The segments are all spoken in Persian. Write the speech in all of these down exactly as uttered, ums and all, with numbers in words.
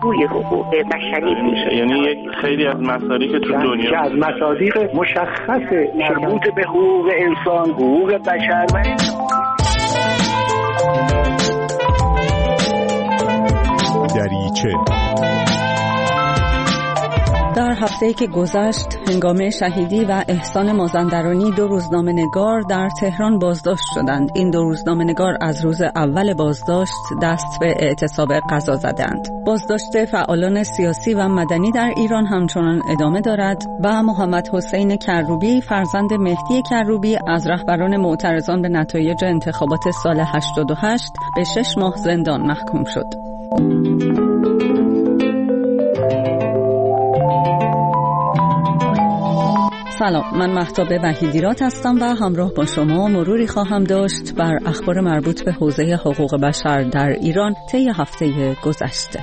بازگوی حقوق بشری میشه. یعنی یک خیلی از مصادیق که تو دنیا که از مصادیق مشخص مربوط به حقوق انسان، حقوق بشر و دریچه. در هفته‌ای که گذشت هنگام شهیدی و احسان مازندرانی دو روزنامه‌نگار در تهران بازداشت شدند. این دو روزنامه‌نگار از روز اول بازداشت دست به اعتصاب قضا زدند. بازداشت فعالان سیاسی و مدنی در ایران همچنان ادامه دارد و محمد حسین کروبی فرزند مهدی کروبی از رهبران معترضان به نتایج انتخابات سال هشتاد و هشت به شش ماه زندان محکوم شد. سلام، من مهتاب وحیدیرات هستم و همراه با شما مروری خواهم داشت بر اخبار مربوط به حوزه حقوق بشر در ایران طی هفته گذشته.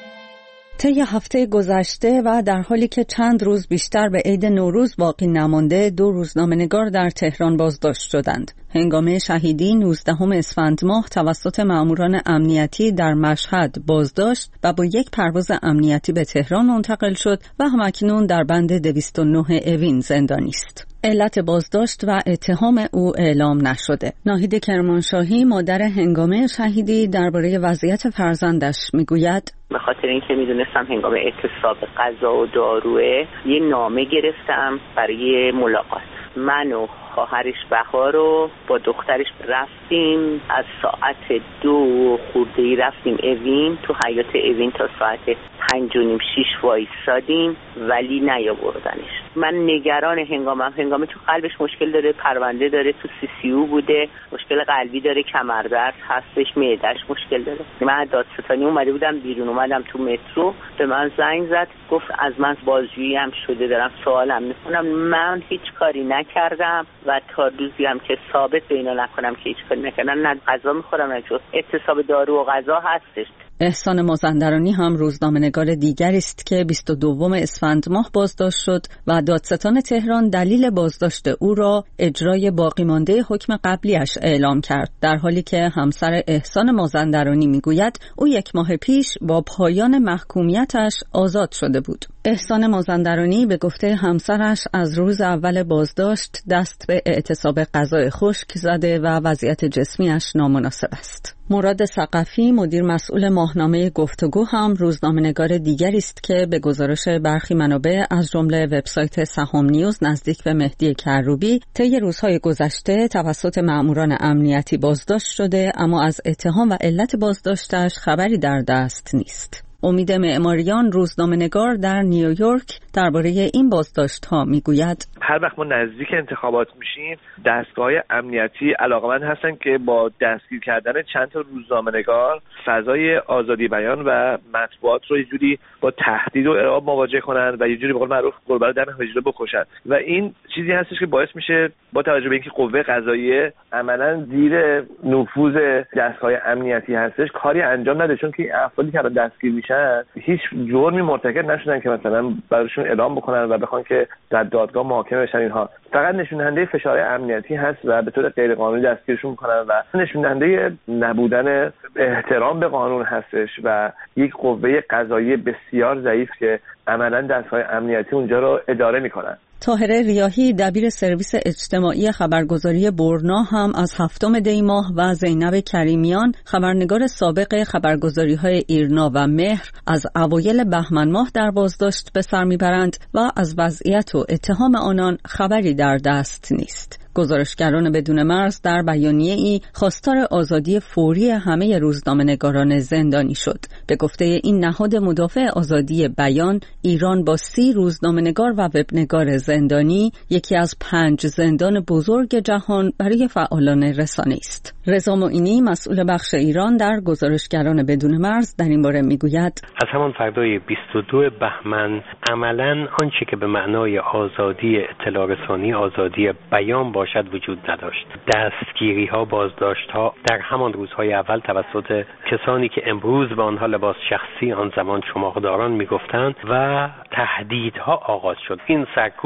طی هفته گذشته و در حالی که چند روز بیشتر به عید نوروز باقی نمانده، دو روزنامه‌نگار در تهران بازداشت شدند. هنگام شهیدی نوزدهم اسفند ماه توسط ماموران امنیتی در مشهد بازداشت و با یک پرواز امنیتی به تهران منتقل شد و همکنون در بند دویست و نه اوین زندانی است. علت بازداشت و اتهام او اعلام نشده. ناهید کرمانشاهی مادر هنگام شهیدی درباره وضعیت فرزندش میگوید: به خاطر اینکه میدونستم هنگام اعتصاب غذا و داروه یه نامه گرفتم برای ملاقات. من و خواهرش بهار رو با دخترش رفتیم، از ساعت دو خورده‌ای رفتیم اوین، تو حیاط اوین تا ساعت پنج و نیم شیش وایسادیم ولی نیاوردنش. من نگران هنگامم، هنگام تو قلبش مشکل داره، پرونده داره، تو سی سی او بوده، مشکل قلبی داره، کمردرد هستش، معده‌اش مشکل داره. من دادستانی اومده بودم بیرون، اومدم تو مترو، به من زنگ زد، گفت از من بازجویی هم شده، دارم سوالم میکنم. من هیچ کاری نکردم و تا روزی هم که ثابت به اینا نکنم که هیچ کاری نکردم، نه غذا میخورم نه چیز. اعتصاب دارو و غذا هستش. احسان مازندرانی هم روزنامه‌نگار دیگری است که بیست و دوم اسفند ماه بازداشت شد و دادستان تهران دلیل بازداشت او را اجرای باقی مانده حکم قبلیش اعلام کرد، در حالی که همسر احسان مازندرانی میگوید او یک ماه پیش با پایان محکومیتش آزاد شده بود. احسان مازندرانی به گفته همسرش از روز اول بازداشت دست به اعتصاب غذای خشک زده و وضعیت جسمیش نامناسب است. مراد ثقفی مدیر مسئول ماهنامه گفتگو هم روزنامه‌نگار دیگری است که به گزارش برخی منابع از جمله وبسایت سهام نیوز نزدیک به مهدی کروبی طی روزهای گذشته توسط ماموران امنیتی بازداشت شده، اما از اتهام و علت بازداشتش خبری در دست نیست. امید معماریان روزنامه‌نگار در نیویورک درباره این بازداشت‌ها میگوید: هر وقت ما نزدیک انتخابات میشیم دستگاه امنیتی علاقمند هستن که با دستگیر کردن چند تا روزنامه‌نگار فضای آزادی بیان و مطبوعات رو یه جوری با تهدید و ارعاب مواجه کنن و یه جوری به قول معروف گربه رو دم حجره بکشن و این چیزی هستش که باعث میشه با توجه به اینکه قوه قضاییه عملاً زیر نفوذ دستگاه امنیتی هستش کاری انجام نده، چون که افرادی که دستگیر میشن هیچ جرمی مرتکب نشدن که مثلا براشون اعلام بکنن و بخوان که در دادگاه محاکمه بشن. اینها فقط نشون دهنده فشار امنیتی هست و به طور غیر قانونی دستگیرشون میکنن و نشون دهنده نبودن احترام به قانون هستش و یک قوه قضاییه بسیار ضعیف که عملاً دستگاه امنیتی اونجا رو اداره میکنن. طاهره ریاحی دبیر سرویس اجتماعی خبرگزاری برنا هم از هفتم دی ماه و زینب کریمیان خبرنگار سابق خبرگزاری‌های ایرنا و مهر از اوایل بهمن ماه در بازداشت به سر میبرند و از وضعیت و اتهام آنان خبری در دست نیست. گزارشگران بدون مرز در بیانیه‌ای خواستار آزادی فوری همه روزنامه‌نگاران زندانی شد. به گفته این نهاد مدافع آزادی بیان، ایران با سی روزنامه‌نگار و وبنگار زندانی یکی از پنج زندان بزرگ جهان برای فعالان رسانه است. رضا معینی مسئول بخش ایران در گزارشگران بدون مرز در این باره میگوید: از همان فردای بیست و دو بهمن عملاً آنچه که به معنای آزادی اطلاع رسانی، آزادی بیان باشد وجود نداشت. دستگیری ها، بازداشت ها در همان روزهای اول توسط کسانی که امروز به آنها لباس شخصی آن زمان چماقداران میگفتند و تهدیدها آغاز شد. این سرکوب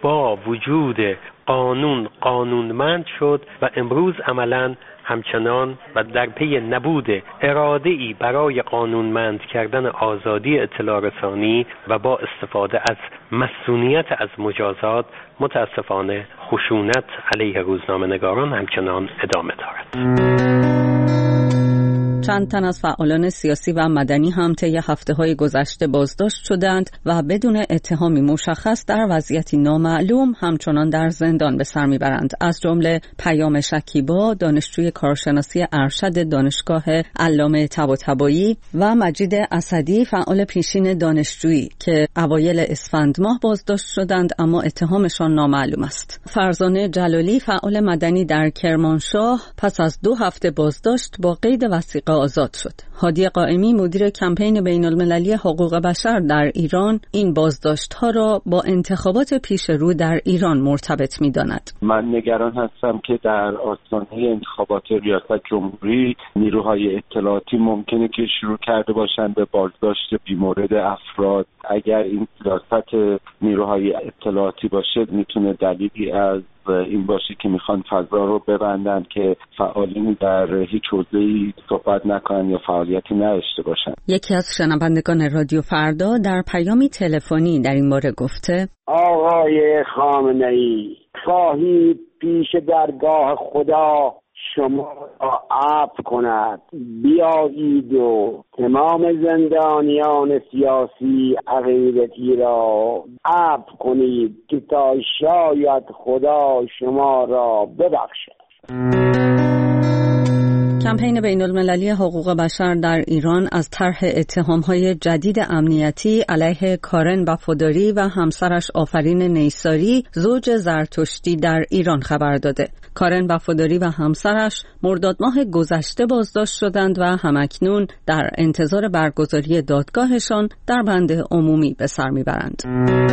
با وجود قانون قانونمند شد و امروز عملاً همچنان و در پی نبود اراده‌ای برای قانونمند کردن آزادی اطلاع رسانی و با استفاده از مسئولیت از مجازات، متاسفانه خشونت علیه روزنامه‌نگاران همچنان ادامه دارد. چند تن از فعالان سیاسی و مدنی هم طی هفته‌های گذشته بازداشت شدند و بدون اتهامی مشخص در وضعیتی نامعلوم همچنان در زندان به سر میبرند. از جمله پیام شکیبا، دانشجوی کارشناسی ارشد دانشگاه علامه طباطبایی و مجید اسدی، فعال پیشین دانشجویی که اوایل اسفند ماه بازداشت شدند اما اتهامشان نامعلوم است. فرزانه جلالی، فعال مدنی در کرمانشاه، پس از دو هفته بازداشت با قید وثیقه آزاد شد. هادی قائمی، مدیر کمپین بین المللی حقوق بشر در ایران، این بازداشت‌ها را با انتخابات پیش رو در ایران مرتبط می‌داند. من نگران هستم که در آستانه انتخابات ریاست جمهوری نیروهای اطلاعاتی ممکنه که شروع کرده باشند به بازداشت بیمورد افراد. اگر این سیاست نیروهای اطلاعاتی باشه میتونه دلیلی از این باشه که میخوان فضا رو ببندن که فعالین در هیچ حوزه‌ای صحبت نکنن یا فعالیتی نداشته باشن. یکی از شنوندگان رادیو فردا در پیامی تلفنی در این باره گفته: آقای خامنه‌ای، خواهید پیش درگاه خدا شما را عفو کند، بیایید و تمام زندانیان سیاسی عقیدتی را عفو کنید که تا شاید خدا شما را ببخشد. کمپین بین المللی حقوق بشر در ایران از طرح اتهام‌های جدید امنیتی علیه کارن وفاداری و همسرش آفرین نیساری، زوج زرتشتی در ایران خبر داده. کارن وفاداری و همسرش مرداد ماه گذشته بازداشت شدند و همکنون در انتظار برگزاری دادگاهشان در بند عمومی به سر میبرند.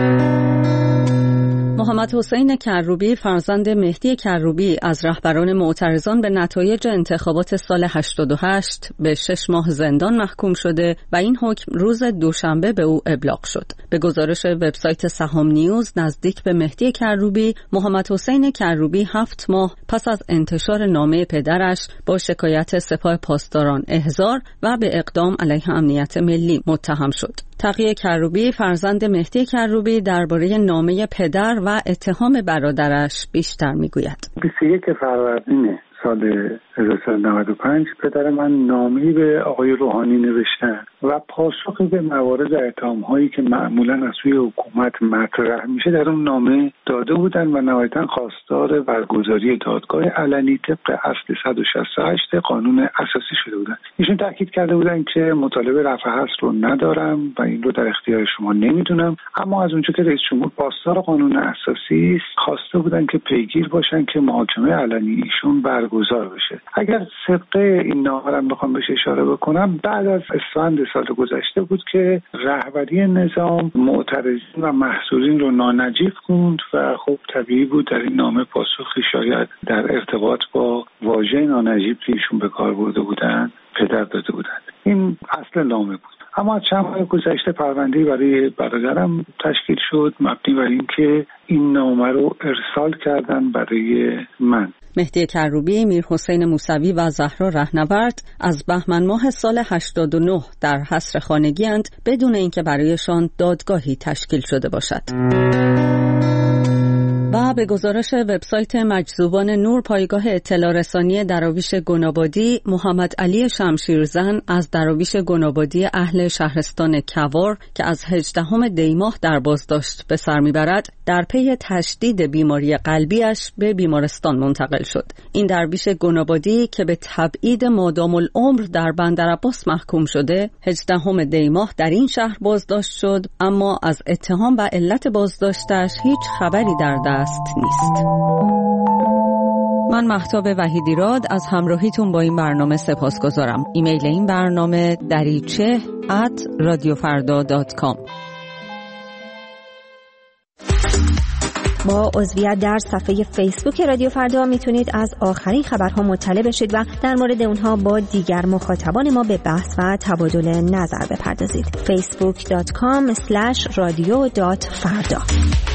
محمد حسین کروبی، فرزند مهدی کروبی، از رهبران معترضان به نتایج انتخابات سال هشتاد و هشت به شش ماه زندان محکوم شده و این حکم روز دوشنبه به او ابلاغ شد. به گزارش وبسایت سهام نیوز نزدیک به مهدی کروبی، محمد حسین کروبی هفت ماه پس از انتشار نامه پدرش با شکایت سپاه پاسداران احضار و به اقدام علیه امنیت ملی متهم شد. تقی کروبی، فرزند مهدی کروبی، درباره نامه پدر و اتهام برادرش بیشتر میگوید. بیست و یک فروردین سال هزار و سیصد و نود و پنج پدر من نامه‌ای به آقای روحانی نوشتن و پاسخی به موارد اتهام‌هایی که معمولاً از سوی حکومت مطرح میشه در اون نامه داده بودن و نهایتاً خواستار برگزاری دادگاه علنی طبق اصل صد و شصت و هشت قانون اساسی شده بودن. ایشون تاکید کرده بودن که مطالبه رفع حظر رو ندارم و این رو در اختیار شما نمیدونم، اما از اونجا که رئیس جمهور پاسدار قانون اساسی است خواسته بودن که پیگیر باشن که محاکمه علنی ایشون برگزار بشه. اگر صدقه این نامه رو بخوام بهش اشاره بکنم، بعد از اسفند سال گذشته بود که رهبری نظام معترضین و محصورین رو نانجیب خوند و خب طبیعی بود در این نامه پاسخی شاید در ارتباط با واژه نانجیب که ایشون به کار برده بودن پدر داده بودن. این اصل نامه بود. اما از چند ماه گذشته پرونده‌ای برای برادرم تشکیل شد مبنی بر اینکه این نامه رو ارسال کردن برای من. مهدی کروبی، میر حسین موسوی و زهرا رهنورد از بهمن ماه سال هشتاد و نه در حصر خانگی‌اند بدون اینکه برایشان دادگاهی تشکیل شده باشد. و به گزارش وبسایت مجذوبان نور پایگاه اطلاع رسانی دراویش گنابادی، محمد علی شمشیرزن از دراویش گنابادی اهل شهرستان کوار که از هجدهم دی ماه در بازداشت به سر میبرد در پی تشدید بیماری قلبیش به بیمارستان منتقل شد. این درویش گنابادی که به تبعید مادام العمر در بندرعباس محکوم شده هجدهم دی ماه در این شهر بازداشت شد، اما از اتهام و علت بازداشتش هیچ خبری در دست نیست. من مهتاب وحیدیراد از همراهیتون با این برنامه سپاسگزارم. ایمیل این برنامه دریچه ات رادیو فردا دات کام. با عضویت در صفحه فیسبوک رادیو فردا میتونید از آخرین خبرها مطلع بشید و در مورد اونها با دیگر مخاطبان ما به بحث و تبادل نظر بپردازید. فیسبوک دات کام اسلش رادیو دات فردا